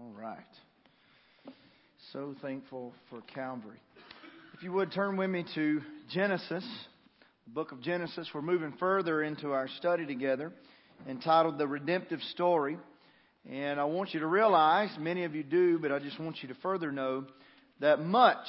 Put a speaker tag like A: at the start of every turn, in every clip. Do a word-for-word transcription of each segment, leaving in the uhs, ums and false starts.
A: All right. So thankful for Calvary. If you would turn with me to Genesis, the book of Genesis. We're moving further into our study together entitled The Redemptive Story. And I want you to realize, many of you do, but I just want you to further know that much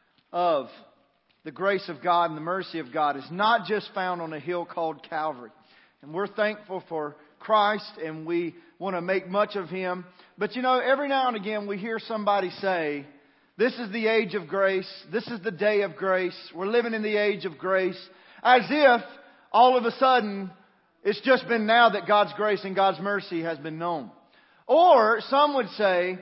A: of the grace of God and the mercy of God is not just found on a hill called Calvary. And we're thankful for Christ and we want to make much of Him. But you know, every now and again we hear somebody say, this is the age of grace. This is the day of grace. We're living in the age of grace. As if all of a sudden it's just been now that God's grace and God's mercy has been known. Or some would say,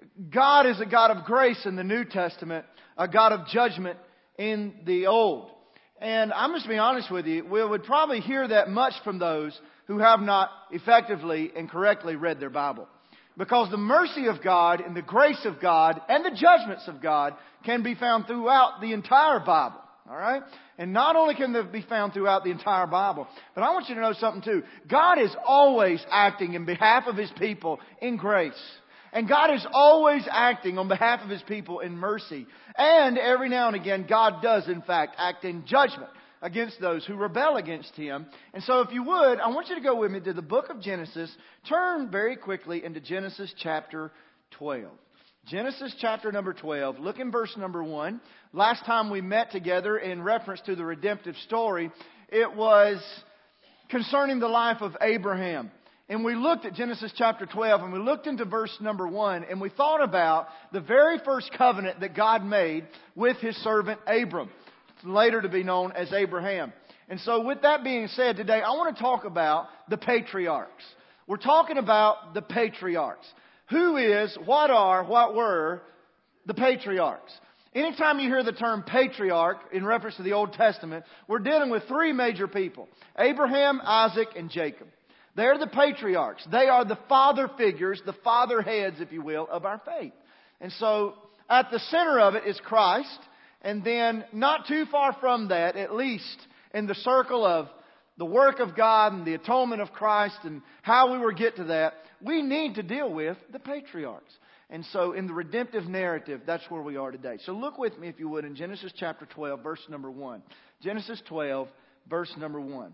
A: God is a God of grace in the New Testament, a God of judgment in the Old. And I'm just being honest with you, we would probably hear that much from those who have not effectively and correctly read their Bible. Because the mercy of God and the grace of God and the judgments of God can be found throughout the entire Bible. All right? And not only can they be found throughout the entire Bible, but I want you to know something too. God is always acting in behalf of His people in grace. And God is always acting on behalf of His people in mercy. And every now and again, God does in fact act in judgment against those who rebel against Him. And so if you would, I want you to go with me to the book of Genesis. Turn very quickly into Genesis chapter twelve. Genesis chapter number twelve. Look in verse number one. Last time we met together in reference to the redemptive story, it was concerning the life of Abraham. And we looked at Genesis chapter twelve and we looked into verse number one and we thought about the very first covenant that God made with His servant Abram, later to be known as Abraham. And so with that being said, today I want to talk about the patriarchs. We're talking about the patriarchs. Who is, what are, what were the patriarchs? Anytime you hear the term patriarch in reference to the Old Testament, we're dealing with three major people: Abraham, Isaac, and Jacob. They're the patriarchs. They are the father figures, the father heads, if you will, of our faith. And so at the center of it is Christ. And then not too far from that, at least in the circle of the work of God and the atonement of Christ and how we will get to that, we need to deal with the patriarchs. And so in the redemptive narrative, that's where we are today. So look with me, if you would, in Genesis chapter twelve, verse number one. Genesis twelve, verse number one.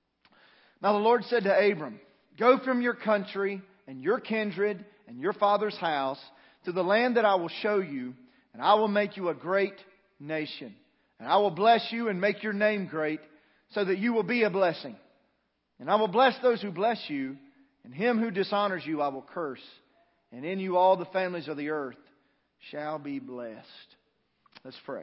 A: Now the Lord said to Abram, "Go from your country and your kindred and your father's house to the land that I will show you, and I will make you a great nation. And I will bless you and make your name great, so that you will be a blessing. And I will bless those who bless you, and him who dishonors you I will curse. And in you all the families of the earth shall be blessed." Let's pray.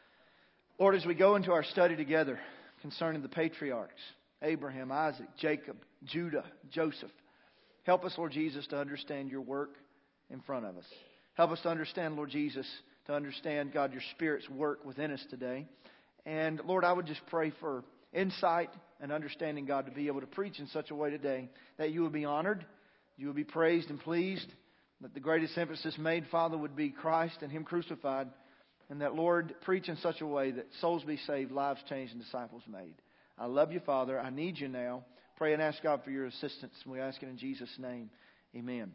A: Lord, as we go into our study together concerning the patriarchs, Abraham, Isaac, Jacob, Judah, Joseph, help us, Lord Jesus, to understand your work in front of us. Help us to understand, Lord Jesus, to understand, God, your Spirit's work within us today. And Lord, I would just pray for insight and understanding, God, to be able to preach in such a way today that you would be honored, you would be praised and pleased, that the greatest emphasis made, Father, would be Christ and Him crucified, and that, Lord, preach in such a way that souls be saved, lives changed, and disciples made. I love you, Father. I need you now. Pray and ask God for your assistance, and we ask it in Jesus' name. Amen.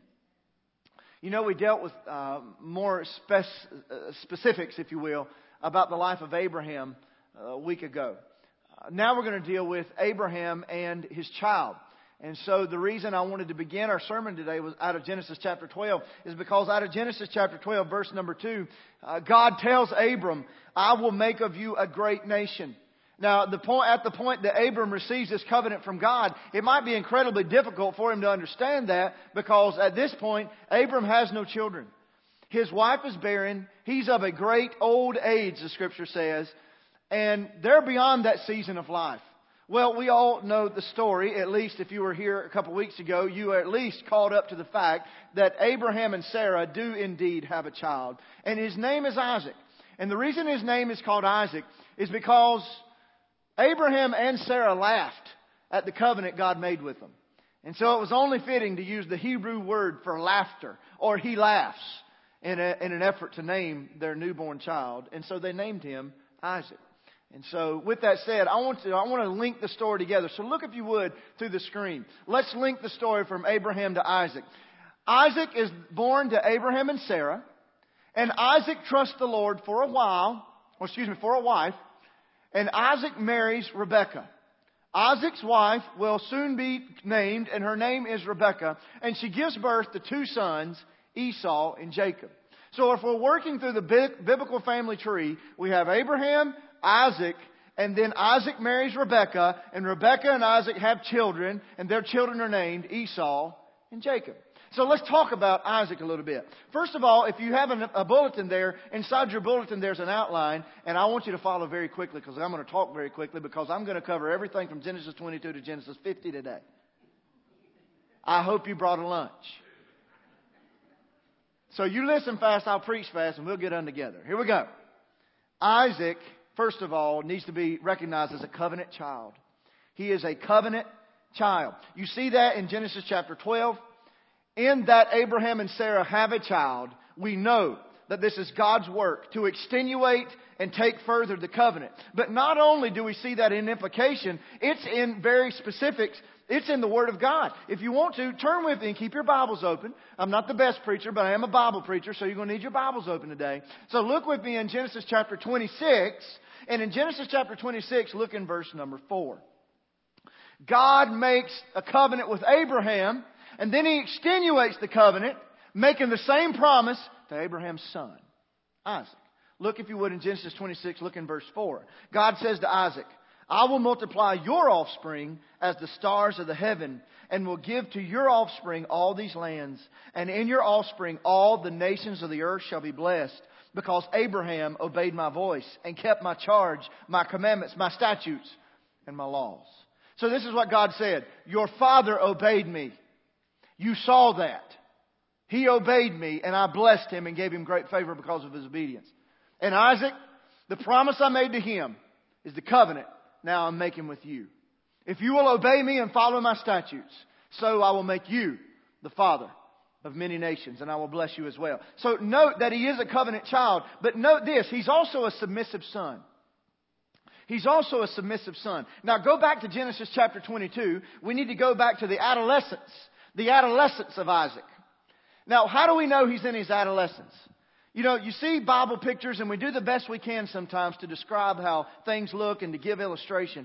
A: You know, we dealt with uh, more spec- uh, specifics, if you will, about the life of Abraham a week ago. Uh, now we're going to deal with Abraham and his child. And so the reason I wanted to begin our sermon today was out of Genesis chapter twelve is because out of Genesis chapter twelve, verse number two, uh, God tells Abram, "I will make of you a great nation." Now, the point, at the point that Abram receives this covenant from God, it might be incredibly difficult for him to understand that, because at this point, Abram has no children. His wife is barren. He's of a great old age, the Scripture says, and they're beyond that season of life. Well, we all know the story. At least if you were here a couple weeks ago, you are at least caught up to the fact that Abraham and Sarah do indeed have a child, and his name is Isaac. And the reason his name is called Isaac is because Abraham and Sarah laughed at the covenant God made with them. And so it was only fitting to use the Hebrew word for laughter, or he laughs, in, a, in an effort to name their newborn child. And so they named him Isaac. And so with that said, I want to I want to link the story together. So look, if you would, through the screen. Let's link the story from Abraham to Isaac. Isaac is born to Abraham and Sarah. And Isaac trusts the Lord for a while, or excuse me, for a wife. And Isaac marries Rebekah. Isaac's wife will soon be named, and her name is Rebekah. And she gives birth to two sons, Esau and Jacob. So if we're working through the biblical family tree, we have Abraham, Isaac, and then Isaac marries Rebekah, and Rebekah and Isaac have children, and their children are named Esau and Jacob. So let's talk about Isaac a little bit. First of all, if you have a, a bulletin there, inside your bulletin there's an outline, and I want you to follow very quickly because I'm going to talk very quickly because I'm going to cover everything from Genesis twenty-two to Genesis fifty today. I hope you brought a lunch. So you listen fast, I'll preach fast, and we'll get on together. Here we go. Isaac, first of all, needs to be recognized as a covenant child. He is a covenant child. You see that in Genesis chapter twelve. In that Abraham and Sarah have a child, we know that this is God's work to extenuate and take further the covenant. But not only do we see that in implication, it's in very specifics. It's in the Word of God. If you want to, turn with me and keep your Bibles open. I'm not the best preacher, but I am a Bible preacher, so you're going to need your Bibles open today. So look with me in Genesis chapter twenty-six. And in Genesis chapter twenty-six, look in verse number four. God makes a covenant with Abraham, and then He extenuates the covenant, making the same promise to Abraham's son, Isaac. Look, if you would, in Genesis twenty-six, look in verse four. God says to Isaac, I will multiply your offspring as the stars of the heaven, and will give to your offspring all these lands. And in your offspring all the nations of the earth shall be blessed, because Abraham obeyed my voice and kept my charge, my commandments, my statutes, and my laws. So this is what God said. Your father obeyed me. You saw that. He obeyed me, and I blessed him and gave him great favor because of his obedience. And Isaac, the promise I made to him is the covenant now I'm making with you. If you will obey me and follow my statutes, so I will make you the father of many nations, and I will bless you as well. So note that he is a covenant child, but note this, he's also a submissive son. He's also a submissive son. Now go back to Genesis chapter twenty-two. We need to go back to the adolescence. The adolescence of Isaac. Now, how do we know he's in his adolescence? You know, you see Bible pictures, and we do the best we can sometimes to describe how things look and to give illustration.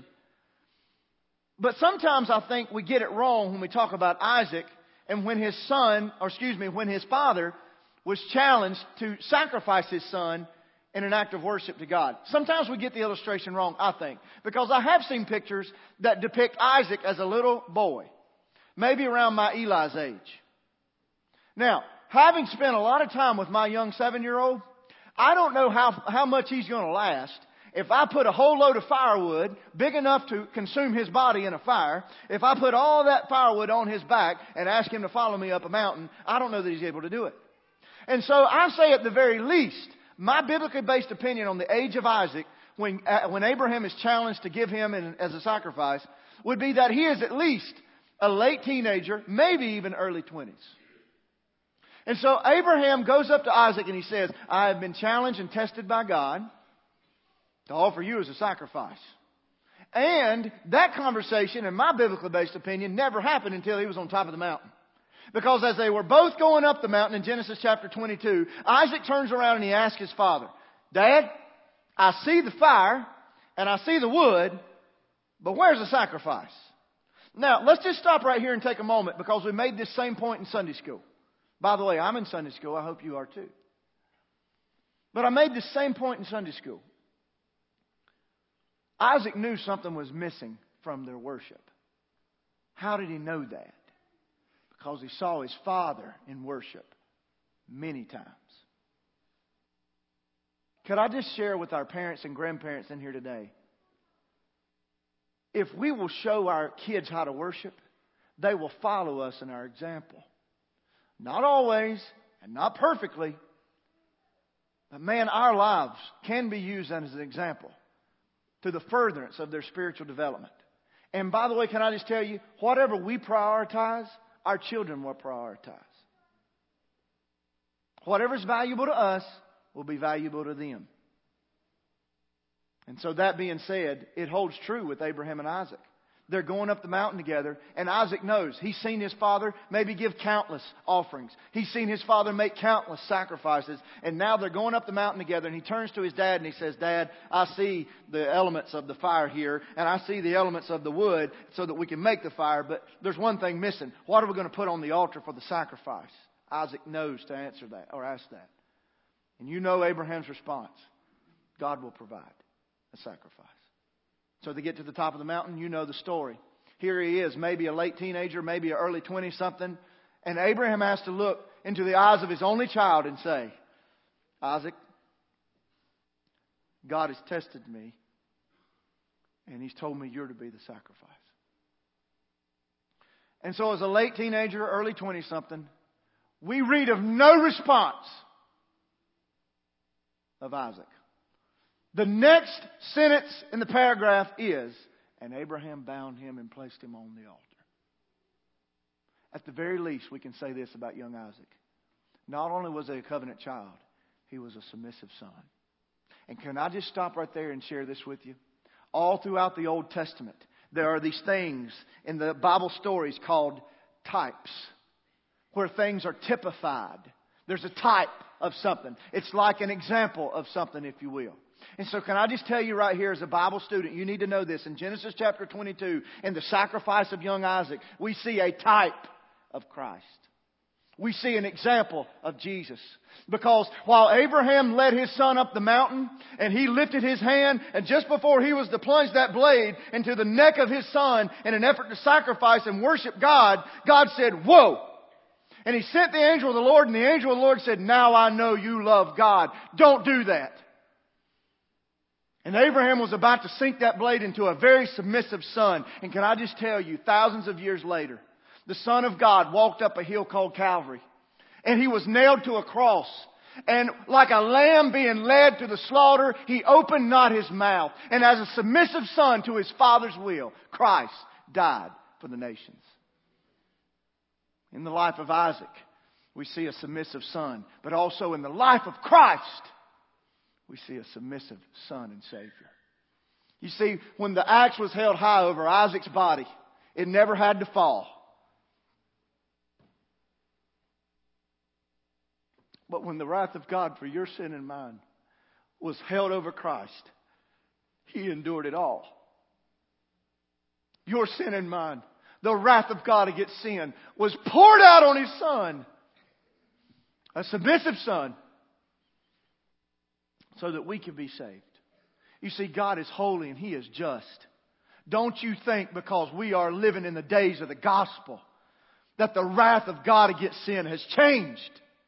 A: But sometimes I think we get it wrong when we talk about Isaac and when his son, or excuse me, when his father was challenged to sacrifice his son in an act of worship to God. Sometimes we get the illustration wrong, I think, because I have seen pictures that depict Isaac as a little boy. Maybe around my Eli's age. Now, having spent a lot of time with my young seven-year-old, I don't know how, how much he's going to last if I put a whole load of firewood, big enough to consume his body in a fire. If I put all that firewood on his back and ask him to follow me up a mountain, I don't know that he's able to do it. And so I say at the very least, my biblically based opinion on the age of Isaac, when, uh, when Abraham is challenged to give him in, as a sacrifice, would be that he is at least a late teenager, maybe even early twenties. And so Abraham goes up to Isaac and he says, I have been challenged and tested by God to offer you as a sacrifice. And that conversation, in my biblically based opinion, never happened until he was on top of the mountain. Because as they were both going up the mountain in Genesis chapter twenty-two, Isaac turns around and he asks his father, Dad, I see the fire and I see the wood, but where's the sacrifice? Now, let's just stop right here and take a moment because we made this same point in Sunday school. By the way, I'm in Sunday school. I hope you are too. But I made this same point in Sunday school. Isaac knew something was missing from their worship. How did he know that? Because he saw his father in worship many times. Could I just share with our parents and grandparents in here today? If we will show our kids how to worship, they will follow us in our example. Not always, and not perfectly. But man, our lives can be used as an example to the furtherance of their spiritual development. And by the way, can I just tell you, whatever we prioritize, our children will prioritize. Whatever's valuable to us will be valuable to them. And so that being said, it holds true with Abraham and Isaac. They're going up the mountain together, and Isaac knows. He's seen his father maybe give countless offerings. He's seen his father make countless sacrifices, and now they're going up the mountain together, and he turns to his dad and he says, Dad, I see the elements of the fire here, and I see the elements of the wood so that we can make the fire, but there's one thing missing. What are we going to put on the altar for the sacrifice? Isaac knows to answer that, or ask that. And you know Abraham's response. God will provide a sacrifice. So they get to the top of the mountain. You know the story. Here he is, maybe a late teenager, maybe an early twenty-something. And Abraham has to look into the eyes of his only child and say, Isaac, God has tested me, and He's told me you're to be the sacrifice. And so as a late teenager, early twenty-something, we read of no response of Isaac. The next sentence in the paragraph is, and Abraham bound him and placed him on the altar. At the very least, we can say this about young Isaac. Not only was he a covenant child, he was a submissive son. And can I just stop right there and share this with you? All throughout the Old Testament, there are these things in the Bible stories called types, where things are typified. There's a type of something. It's like an example of something, if you will. And so can I just tell you right here as a Bible student, you need to know this. In Genesis chapter twenty-two, in the sacrifice of young Isaac, we see a type of Christ. We see an example of Jesus. Because while Abraham led his son up the mountain and he lifted his hand, and just before he was to plunge that blade into the neck of his son in an effort to sacrifice and worship God, God said, whoa! And He sent the angel of the Lord, and the angel of the Lord said, now I know you love God. Don't do that. And Abraham was about to sink that blade into a very submissive son. And can I just tell you, thousands of years later, the Son of God walked up a hill called Calvary. And He was nailed to a cross. And like a lamb being led to the slaughter, He opened not His mouth. And as a submissive son to His Father's will, Christ died for the nations. In the life of Isaac, we see a submissive son. But also in the life of Christ, we see a submissive son and Savior. You see, when the axe was held high over Isaac's body, it never had to fall. But when the wrath of God for your sin and mine was held over Christ, He endured it all. Your sin and mine, the wrath of God against sin, was poured out on His Son. A submissive son. So that we can be saved. You see, God is holy and He is just. Don't you think because we are living in the days of the gospel that the wrath of God against sin has changed.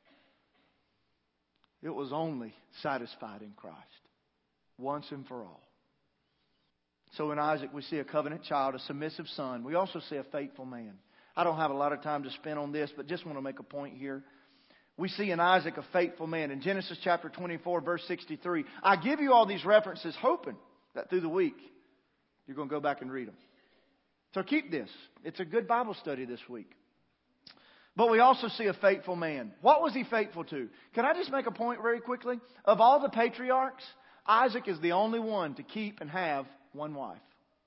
A: It was only satisfied in Christ. Once and for all. So in Isaac we see a covenant child, a submissive son. We also see a faithful man. I don't have a lot of time to spend on this, but just want to make a point here. We see in Isaac a faithful man. In Genesis chapter twenty-four, verse sixty-three. I give you all these references hoping that through the week you're going to go back and read them. So keep this. It's a good Bible study this week. But we also see a faithful man. What was he faithful to? Can I just make a point very quickly? Of all the patriarchs, Isaac is the only one to keep and have one wife.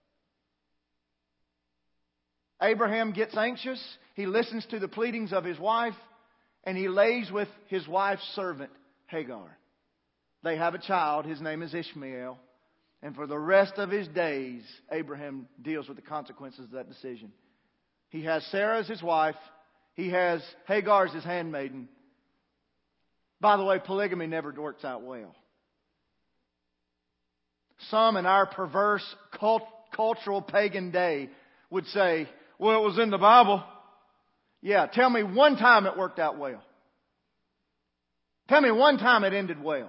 A: Abraham gets anxious. He listens to the pleadings of his wife. And he lays with his wife's servant, Hagar. They have a child. His name is Ishmael. And for the rest of his days, Abraham deals with the consequences of that decision. He has Sarah as his wife. He has Hagar as his handmaiden. By the way, polygamy never works out well. Some in our perverse cult, cultural pagan day would say, well, it was in the Bible. Yeah, tell me one time it worked out well. Tell me one time it ended well.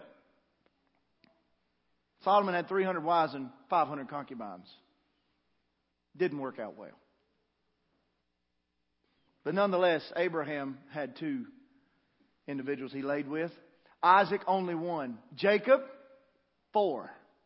A: Solomon had three hundred wives and five hundred concubines. Didn't work out well. But nonetheless, Abraham had two individuals he laid with. Isaac, only one. Jacob, four.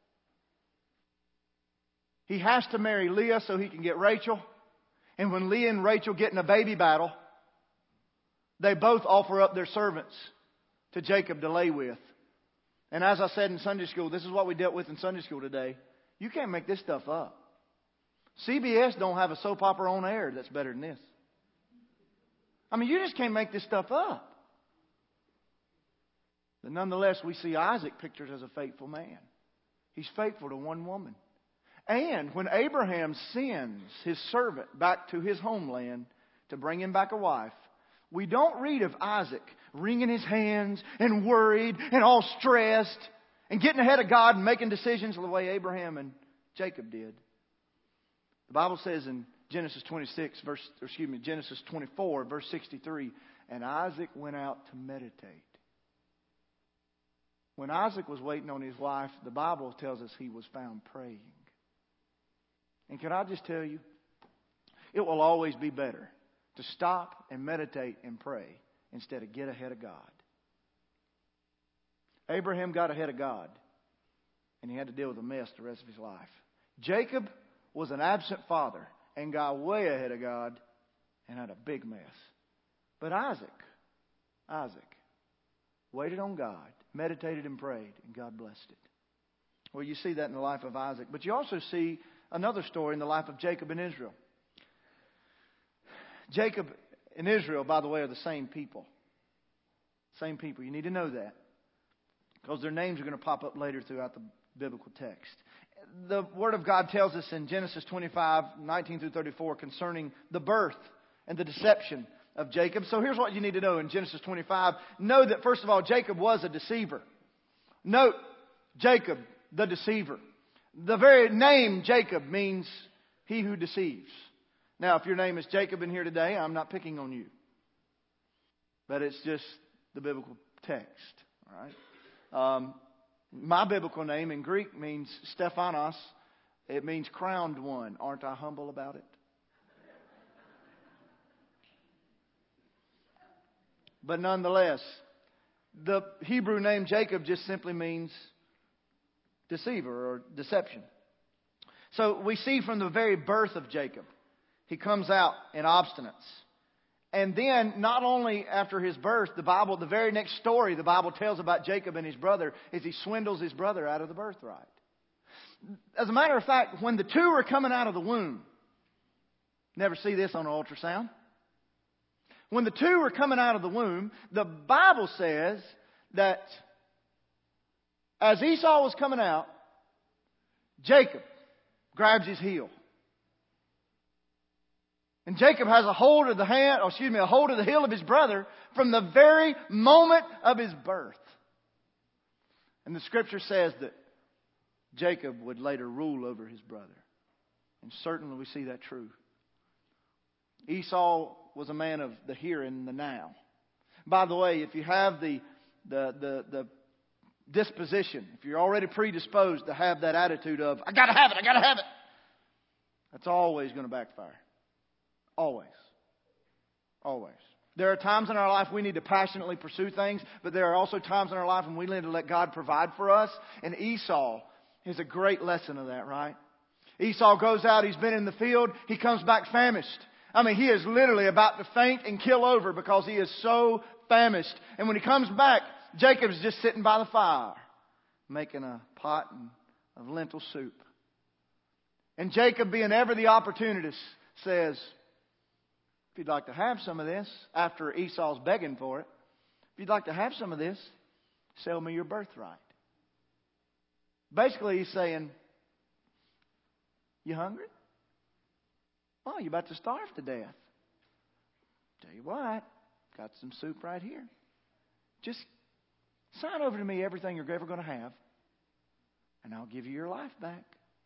A: He has to marry Leah so he can get Rachel. And when Leah and Rachel get in a baby battle, they both offer up their servants to Jacob to lay with. And as I said in Sunday school, this is what we dealt with in Sunday school today. You can't make this stuff up. C B S don't have a soap opera on air that's better than this. I mean, you just can't make this stuff up. But nonetheless, we see Isaac pictured as a faithful man. He's faithful to one woman. And when Abraham sends his servant back to his homeland to bring him back a wife, we don't read of Isaac wringing his hands and worried and all stressed and getting ahead of God and making decisions the way Abraham and Jacob did. The Bible says in Genesis twenty-six, verse, or excuse me, Genesis twenty-four, verse sixty-three, and Isaac went out to meditate. When Isaac was waiting on his wife, the Bible tells us he was found praying. And can I just tell you, it will always be better to stop and meditate and pray instead of get ahead of God. Abraham got ahead of God, and he had to deal with a mess the rest of his life. Jacob was an absent father and got way ahead of God and had a big mess. But Isaac, Isaac, waited on God, meditated and prayed, and God blessed it. Well, you see that in the life of Isaac. But you also see another story in the life of Jacob and Israel. Jacob and Israel, by the way, are the same people. Same people. You need to know that, because their names are going to pop up later throughout the biblical text. The Word of God tells us in Genesis twenty-five, nineteen through thirty-four concerning the birth and the deception of Jacob. So here's what you need to know in Genesis twenty-five. Know that, first of all, Jacob was a deceiver. Note, Jacob, the deceiver. The very name Jacob means he who deceives. Now, if your name is Jacob in here today, I'm not picking on you. But it's just the biblical text. All right. Um, my biblical name in Greek means Stephanos. It means crowned one. Aren't I humble about it? But nonetheless, the Hebrew name Jacob just simply means deceiver or deception. So we see from the very birth of Jacob, he comes out in obstinance. And then, not only after his birth, the Bible, the very next story the Bible tells about Jacob and his brother is he swindles his brother out of the birthright. As a matter of fact, when the two were coming out of the womb, never see this on an ultrasound. When the two were coming out of the womb, the Bible says that as Esau was coming out, Jacob grabs his heel. And Jacob has a hold of the hand, or excuse me, a hold of the heel of his brother from the very moment of his birth. And the Scripture says that Jacob would later rule over his brother. And certainly we see that true. Esau was a man of the here and the now. By the way, if you have the the the, the disposition, if you're already predisposed to have that attitude of, I gotta have it, I gotta have it, that's always going to backfire. Always. Always. There are times in our life we need to passionately pursue things, but there are also times in our life when we need to let God provide for us. And Esau is a great lesson of that, right? Esau goes out, he's been in the field, he comes back famished. I mean, he is literally about to faint and kill over because he is so famished. And when he comes back, Jacob's just sitting by the fire, making a pot of lentil soup. And Jacob, being ever the opportunist, says, if you'd like to have some of this, after Esau's begging for it, if you'd like to have some of this, sell me your birthright. Basically, he's saying, you hungry? Oh, you're about to starve to death. Tell you what, got some soup right here. Just sign over to me everything you're ever going to have, and I'll give you your life back.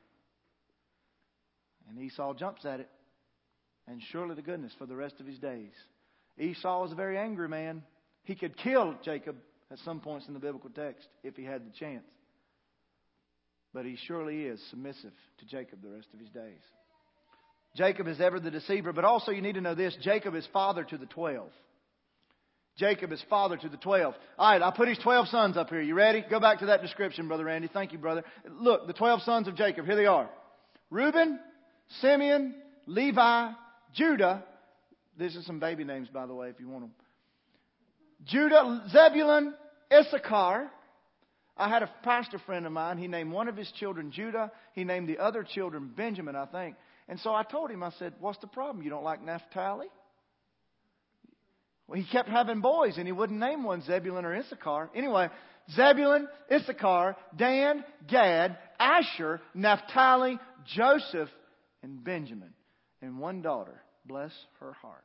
A: And Esau jumps at it. And surely to goodness for the rest of his days. Esau was a very angry man. He could kill Jacob at some points in the biblical text if he had the chance. But he surely is submissive to Jacob the rest of his days. Jacob is ever the deceiver. But also you need to know this. Jacob is father to the twelve. Jacob is father to the twelve. All right, I put his twelve sons up here. You ready? Go back to that description, Brother Randy. Thank you, brother. Look, the twelve sons of Jacob. Here they are. Reuben, Simeon, Levi, Judah. These are some baby names, by the way, if you want them. Judah, Zebulun, Issachar. I had a pastor friend of mine. He named one of his children Judah. He named the other children Benjamin, I think. And so I told him, I said, what's the problem? You don't like Naphtali? Well, he kept having boys, and he wouldn't name one Zebulun or Issachar. Anyway, Zebulun, Issachar, Dan, Gad, Asher, Naphtali, Joseph, and Benjamin. And one daughter, bless her heart.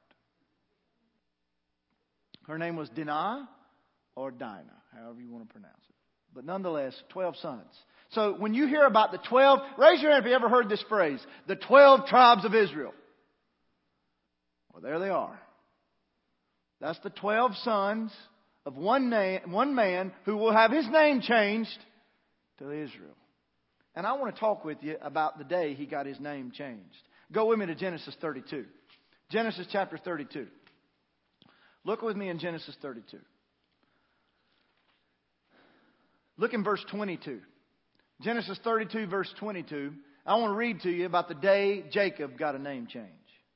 A: Her name was Dinah or Dinah, however you want to pronounce it. But nonetheless, twelve sons. So when you hear about the twelve, raise your hand if you ever heard this phrase, the twelve tribes of Israel. Well, there they are. That's the twelve sons of one, name, one man who will have his name changed to Israel. And I want to talk with you about the day he got his name changed. Go with me to Genesis thirty-two. Genesis chapter thirty-two. Look with me in Genesis thirty-two. Look in verse twenty-two. Genesis thirty-two, verse twenty-two. I want to read to you about the day Jacob got a name change.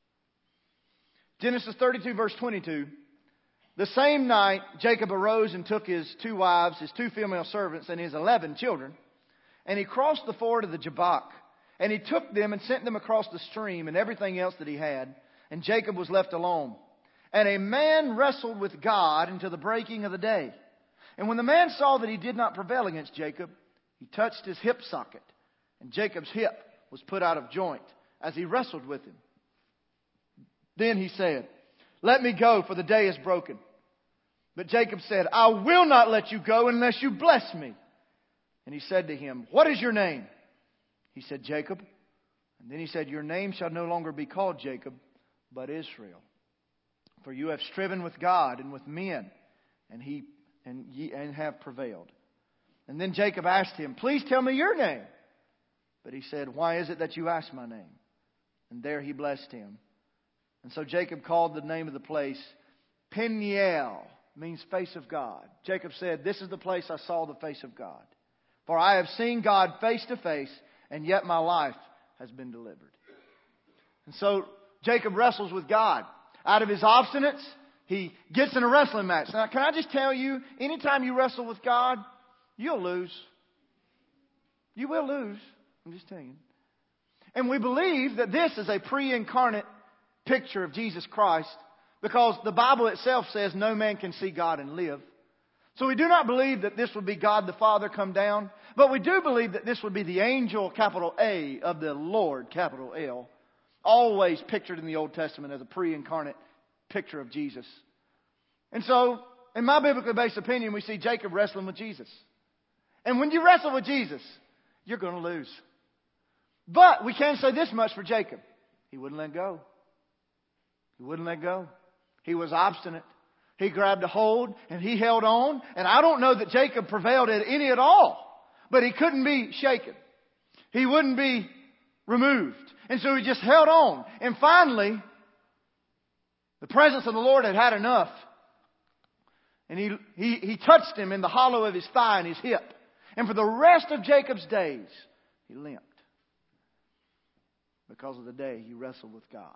A: Genesis thirty-two, verse twenty-two. The same night, Jacob arose and took his two wives, his two female servants, and his eleven children. And he crossed the ford of the Jabbok. And he took them and sent them across the stream and everything else that he had. And Jacob was left alone. And a man wrestled with God until the breaking of the day. And when the man saw that he did not prevail against Jacob, he touched his hip socket. And Jacob's hip was put out of joint as he wrestled with him. Then he said, "Let me go, for the day is broken." But Jacob said, "I will not let you go unless you bless me." And he said to him, "What is your name?" He said, "Jacob." And then he said, "Your name shall no longer be called Jacob, but Israel. For you have striven with God and with men, and he and ye and have prevailed." And then Jacob asked him, "Please tell me your name." But he said, "Why is it that you ask my name?" And there he blessed him. And so Jacob called the name of the place Peniel, means face of God. Jacob said, "This is the place I saw the face of God. For I have seen God face to face, and yet my life has been delivered." And so Jacob wrestles with God. Out of his obstinance, he gets in a wrestling match. Now, can I just tell you, anytime you wrestle with God, you'll lose. You will lose. I'm just telling you. And we believe that this is a pre-incarnate picture of Jesus Christ, because the Bible itself says no man can see God and live. So we do not believe that this would be God the Father come down, but we do believe that this would be the angel, capital A, of the Lord, capital L, always pictured in the Old Testament as a pre-incarnate picture of Jesus. And so, in my biblically based opinion, we see Jacob wrestling with Jesus. And when you wrestle with Jesus, you're going to lose. But we can say this much for Jacob. He wouldn't let go. He wouldn't let go. He was obstinate. He grabbed a hold and he held on. And I don't know that Jacob prevailed at any at all. But he couldn't be shaken. He wouldn't be removed. And so he just held on. And finally, the presence of the Lord had had enough. And he, he, he touched him in the hollow of his thigh and his hip. And for the rest of Jacob's days, he limped. Because of the day he wrestled with God.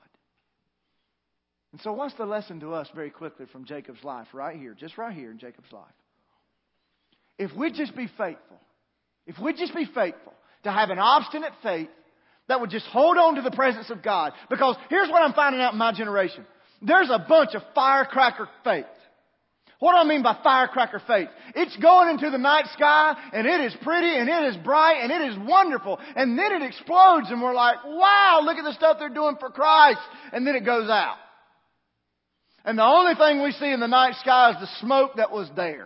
A: And so what's the lesson to us very quickly from Jacob's life right here, just right here in Jacob's life? If we just be faithful, if we just be faithful to have an obstinate faith that would just hold on to the presence of God. Because here's what I'm finding out in my generation. There's a bunch of firecracker faith. What do I mean by firecracker faith? It's going into the night sky and it is pretty and it is bright and it is wonderful. And then it explodes and we're like, wow, look at the stuff they're doing for Christ. And then it goes out. And the only thing we see in the night sky is the smoke that was there.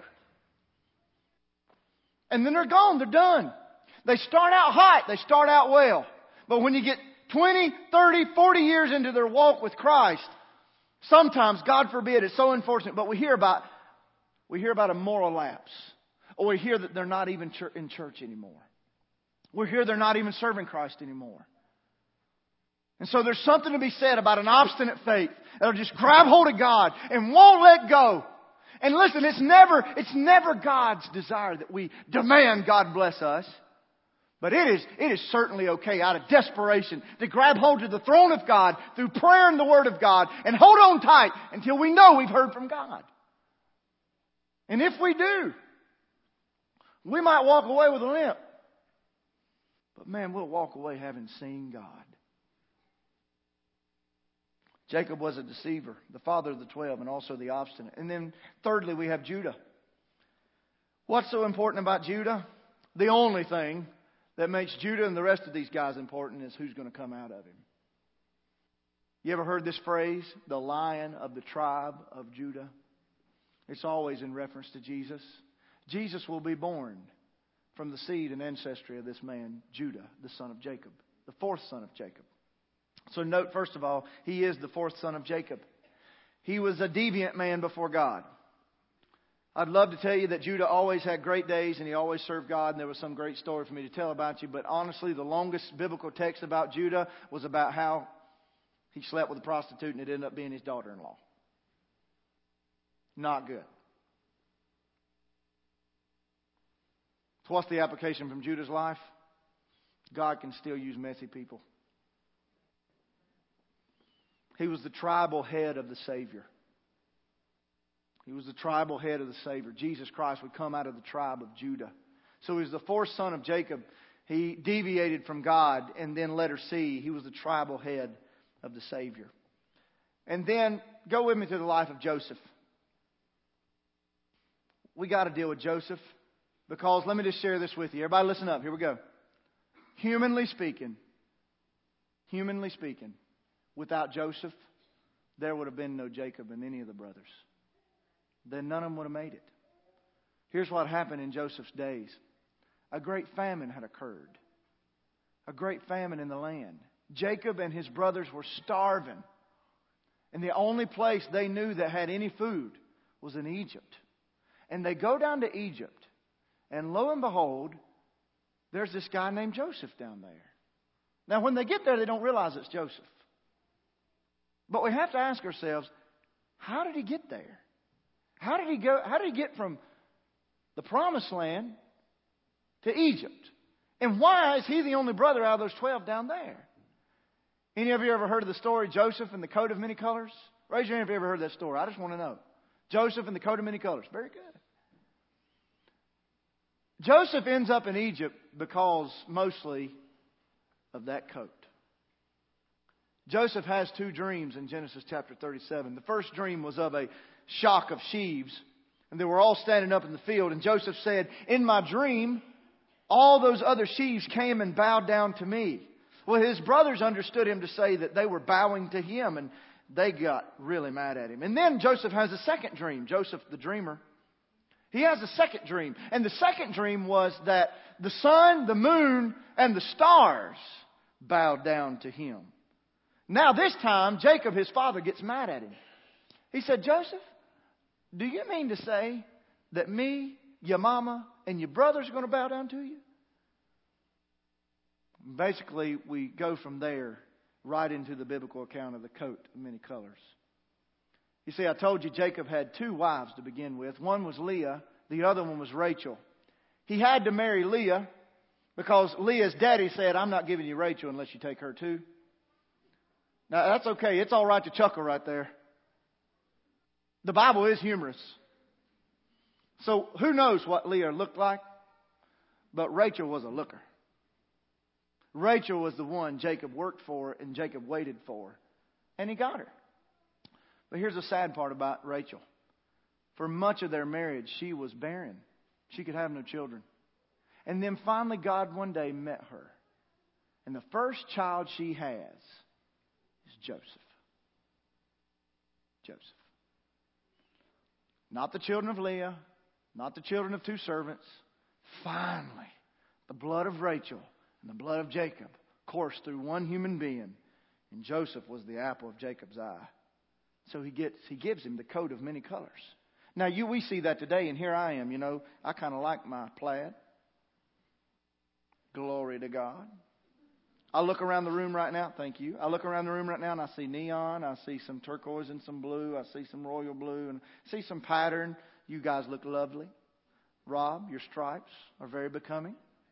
A: And then they're gone. They're done. They start out hot. They start out well. But when you get twenty, thirty, forty years into their walk with Christ, sometimes, God forbid, it's so unfortunate, but we hear about we hear about a moral lapse. Or we hear that they're not even in church anymore. We hear they're not even serving Christ anymore. And so there's something to be said about an obstinate faith that'll just grab hold of God and won't let go. And listen, it's never, it's never God's desire that we demand God bless us. But it is, it is certainly okay out of desperation to grab hold of the throne of God through prayer and the Word of God and hold on tight until we know we've heard from God. And if we do, we might walk away with a limp. But man, we'll walk away having seen God. Jacob was a deceiver, the father of the twelve, and also the obstinate. And then thirdly, we have Judah. What's so important about Judah? The only thing that makes Judah and the rest of these guys important is who's going to come out of him. You ever heard this phrase, the Lion of the tribe of Judah? It's always in reference to Jesus. Jesus will be born from the seed and ancestry of this man, Judah, the son of Jacob, the fourth son of Jacob. So note, first of all, he is the fourth son of Jacob. He was a deviant man before God. I'd love to tell you that Judah always had great days and he always served God, and there was some great story for me to tell about you. But honestly, the longest biblical text about Judah was about how he slept with a prostitute and it ended up being his daughter-in-law. Not good. So what's the application from Judah's life? God can still use messy people. He was the tribal head of the Savior. He was the tribal head of the Savior. Jesus Christ would come out of the tribe of Judah. So he was the fourth son of Jacob. He deviated from God, and then letter C, he was the tribal head of the Savior. And then go with me to the life of Joseph. We got to deal with Joseph because let me just share this with you. Everybody listen up. Here we go. Humanly speaking, humanly speaking, without Joseph, there would have been no Jacob and any of the brothers. Then none of them would have made it. Here's what happened in Joseph's days. A great famine had occurred. A great famine in the land. Jacob and his brothers were starving. And the only place they knew that had any food was in Egypt. And they go down to Egypt. And lo and behold, there's this guy named Joseph down there. Now when they get there, they don't realize it's Joseph. But we have to ask ourselves, how did he get there? How did he go? How did he get from the promised land to Egypt? And why is he the only brother out of those twelve down there? Any of you ever heard of the story Joseph and the coat of many colors? Raise your hand if you ever heard that story. I just want to know. Joseph and the coat of many colors. Very good. Joseph ends up in Egypt because mostly of that coat. Joseph has two dreams in Genesis chapter thirty-seven. The first dream was of a shock of sheaves, and they were all standing up in the field. And Joseph said, in my dream, all those other sheaves came and bowed down to me. Well, his brothers understood him to say that they were bowing to him, and they got really mad at him. And then Joseph has a second dream. Joseph the dreamer. He has a second dream. And the second dream was that the sun, the moon, and the stars bowed down to him. Now this time, Jacob, his father, gets mad at him. He said, Joseph, do you mean to say that me, your mama, and your brothers are going to bow down to you? Basically, we go from there right into the biblical account of the coat of many colors. You see, I told you Jacob had two wives to begin with. One was Leah. The other one was Rachel. He had to marry Leah because Leah's daddy said, I'm not giving you Rachel unless you take her too. Now, that's okay. It's all right to chuckle right there. The Bible is humorous. So who knows what Leah looked like? But Rachel was a looker. Rachel was the one Jacob worked for and Jacob waited for. And he got her. But here's the sad part about Rachel. For much of their marriage, she was barren. She could have no children. And then finally God one day met her. And the first child she has is Joseph. Joseph. Not the children of Leah. Not the children of two servants. Finally, the blood of Rachel and the blood of Jacob coursed through one human being. And Joseph was the apple of Jacob's eye. So he gets, he gives him the coat of many colors. Now, you, we see that today, and here I am, you know. I kind of like my plaid. Glory to God. I look around the room right now. Thank you. I look around the room right now, and I see neon. I see some turquoise and some blue. I see some royal blue, and see some pattern. You guys look lovely. Rob, your stripes are very becoming.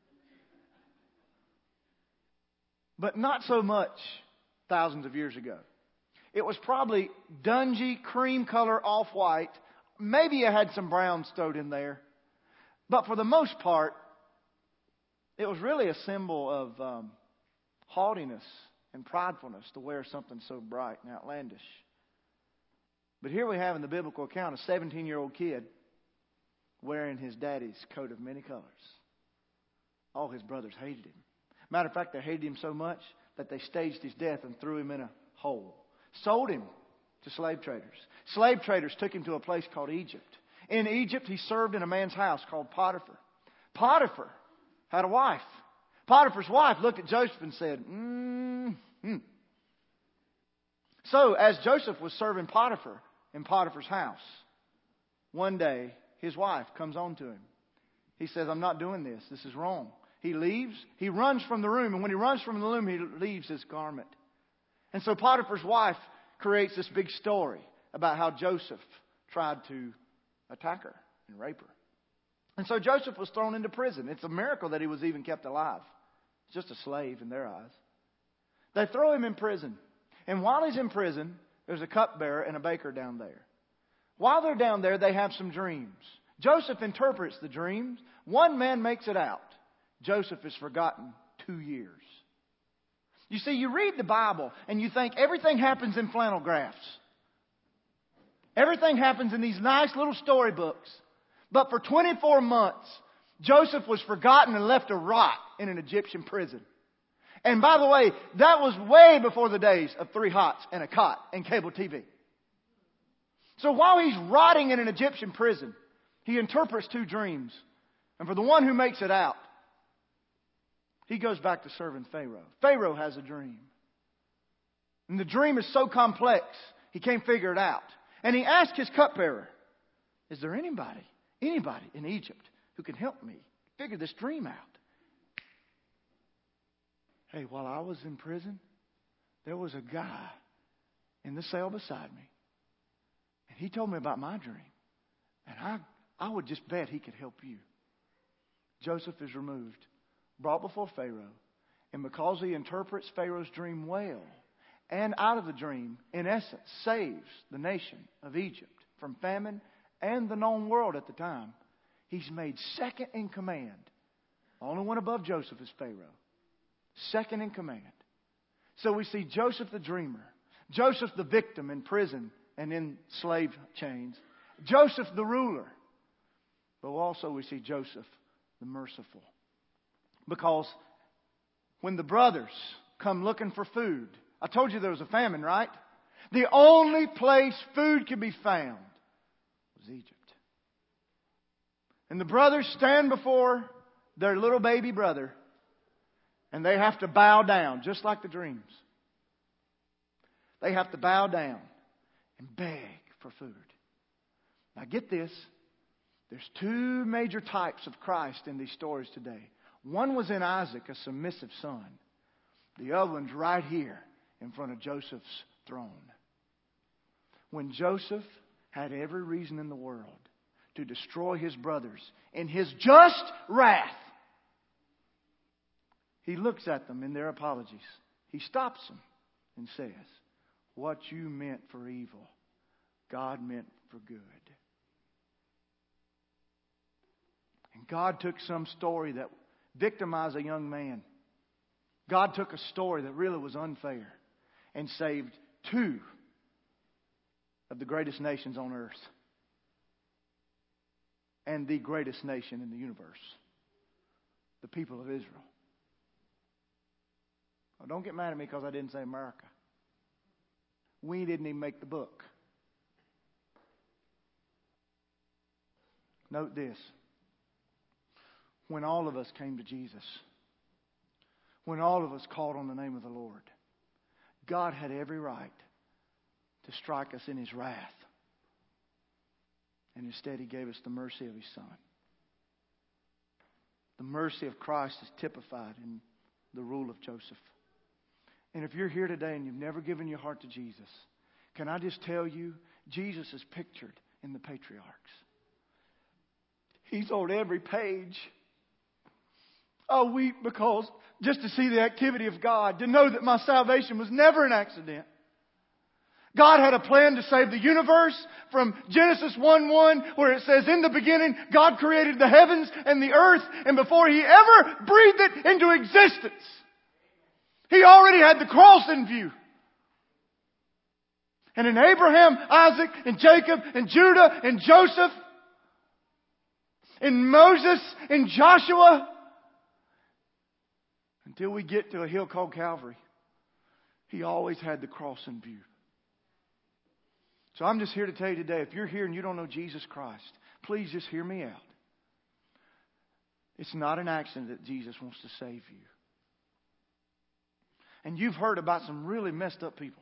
A: But not so much thousands of years ago. It was probably dungy, cream color, off-white. Maybe it had some brown stowed in there. But for the most part, it was really a symbol of um, haughtiness and pridefulness to wear something so bright and outlandish. But here we have in the biblical account a seventeen-year-old kid wearing his daddy's coat of many colors. All his brothers hated him. Matter of fact, they hated him so much that they staged his death and threw him in a hole. Sold him to slave traders. Slave traders took him to a place called Egypt. In Egypt, he served in a man's house called Potiphar. Potiphar had a wife. Potiphar's wife looked at Joseph and said, mm-hmm. So, as Joseph was serving Potiphar in Potiphar's house, one day his wife comes on to him. He says, I'm not doing this. This is wrong. He leaves. He runs from the room. And when he runs from the room, he leaves his garment. And so Potiphar's wife creates this big story about how Joseph tried to attack her and rape her. And so Joseph was thrown into prison. It's a miracle that he was even kept alive. He's just a slave in their eyes. They throw him in prison. And while he's in prison, there's a cupbearer and a baker down there. While they're down there, they have some dreams. Joseph interprets the dreams. One man makes it out. Joseph is forgotten two years. You see, you read the Bible and you think everything happens in flannel graphs. Everything happens in these nice little storybooks. But for twenty-four months, Joseph was forgotten and left to rot in an Egyptian prison. And by the way, that was way before the days of three hots and a cot and cable T V. So while he's rotting in an Egyptian prison, he interprets two dreams. And for the one who makes it out, he goes back to serving Pharaoh. Pharaoh has a dream. And the dream is so complex, he can't figure it out. And he asked his cupbearer, is there anybody, anybody in Egypt who can help me figure this dream out? Hey, while I was in prison, there was a guy in the cell beside me. And he told me about my dream. And I, I would just bet he could help you. Joseph is removed, brought before Pharaoh. And because he interprets Pharaoh's dream well, and out of the dream, in essence, saves the nation of Egypt from famine and the known world at the time, he's made second in command. The only one above Joseph is Pharaoh. Second in command. So we see Joseph the dreamer, Joseph the victim in prison and in slave chains, Joseph the ruler. But also we see Joseph the merciful. Because when the brothers come looking for food, I told you there was a famine, right? The only place food could be found was Egypt. And the brothers stand before their little baby brother, and they have to bow down, just like the dreams. They have to bow down and beg for food. Now get this. There's two major types of Christ in these stories today. One was in Isaac, a submissive son. The other one's right here in front of Joseph's throne. When Joseph had every reason in the world to destroy his brothers in his just wrath, he looks at them in their apologies. He stops them and says, what you meant for evil, God meant for good. And God took some story that victimized a young man. God took a story that really was unfair and saved two of the greatest nations on earth and the greatest nation in the universe, the people of Israel. Now, don't get mad at me because I didn't say America. We didn't even make the book. Note this. When all of us came to Jesus, when all of us called on the name of the Lord, God had every right to strike us in His wrath. And instead He gave us the mercy of His Son. The mercy of Christ is typified in the rule of Joseph. And if you're here today and you've never given your heart to Jesus, can I just tell you, Jesus is pictured in the patriarchs. He's on every page. I weep because just to see the activity of God, to know that my salvation was never an accident. God had a plan to save the universe from Genesis one one, where it says, in the beginning, God created the heavens and the earth, and before He ever breathed it into existence, He already had the cross in view. And in Abraham, Isaac, and Jacob, and Judah, and Joseph, in Moses, and Joshua, until we get to a hill called Calvary, He always had the cross in view. So I'm just here to tell you today, if you're here and you don't know Jesus Christ, please just hear me out. It's not an accident that Jesus wants to save you. And you've heard about some really messed up people.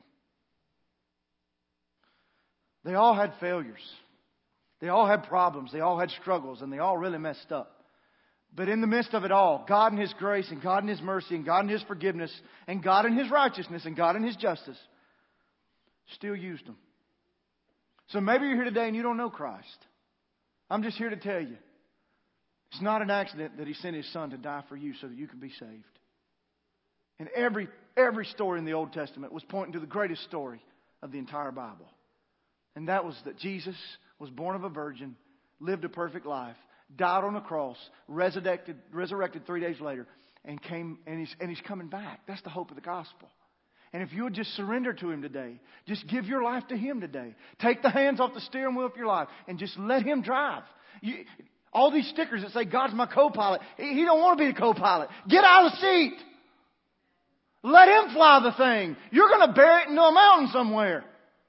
A: They all had failures. They all had problems. They all had struggles. And they all really messed up. But in the midst of it all, God in His grace and God in His mercy and God in His forgiveness and God in His righteousness and God in His justice still used them. So maybe you're here today and you don't know Christ. I'm just here to tell you, it's not an accident that He sent His Son to die for you so that you can be saved. And every, every story in the Old Testament was pointing to the greatest story of the entire Bible. And that was that Jesus was born of a virgin, lived a perfect life, died on a cross, resurrected, resurrected three days later, and came and he's and he's coming back. That's the hope of the gospel. And if you would just surrender to Him today, just give your life to Him today. Take the hands off the steering wheel of your life and just let Him drive. You, all these stickers that say God's my co-pilot, He, he don't want to be the co-pilot. Get out of the seat. Let Him fly the thing. You're going to bear it into a mountain somewhere.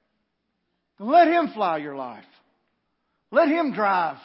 A: Let Him fly your life. Let Him drive.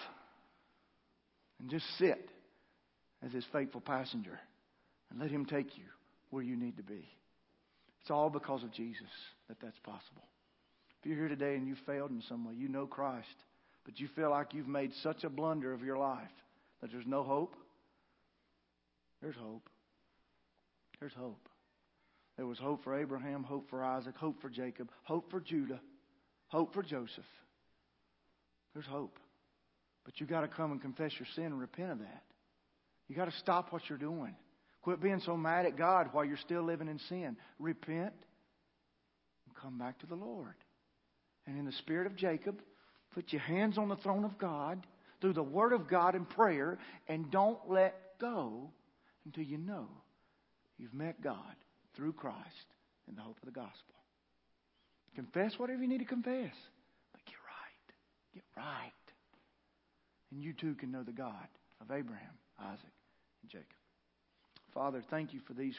A: And just sit as His faithful passenger. And let Him take you where you need to be. It's all because of Jesus that that's possible. If you're here today and you failed in some way, you know Christ, but you feel like you've made such a blunder of your life that there's no hope, there's hope. There's hope. There was hope for Abraham, hope for Isaac, hope for Jacob, hope for Judah, hope for Joseph. There's hope. But you got to come and confess your sin and repent of that. You got to stop what you're doing. Quit being so mad at God while you're still living in sin. Repent and come back to the Lord. And in the spirit of Jacob, put your hands on the throne of God through the Word of God and prayer, and don't let go until you know you've met God through Christ in the hope of the gospel. Confess whatever you need to confess. But get right. Get right. And you too can know the God of Abraham, Isaac, and Jacob. Father, thank you for these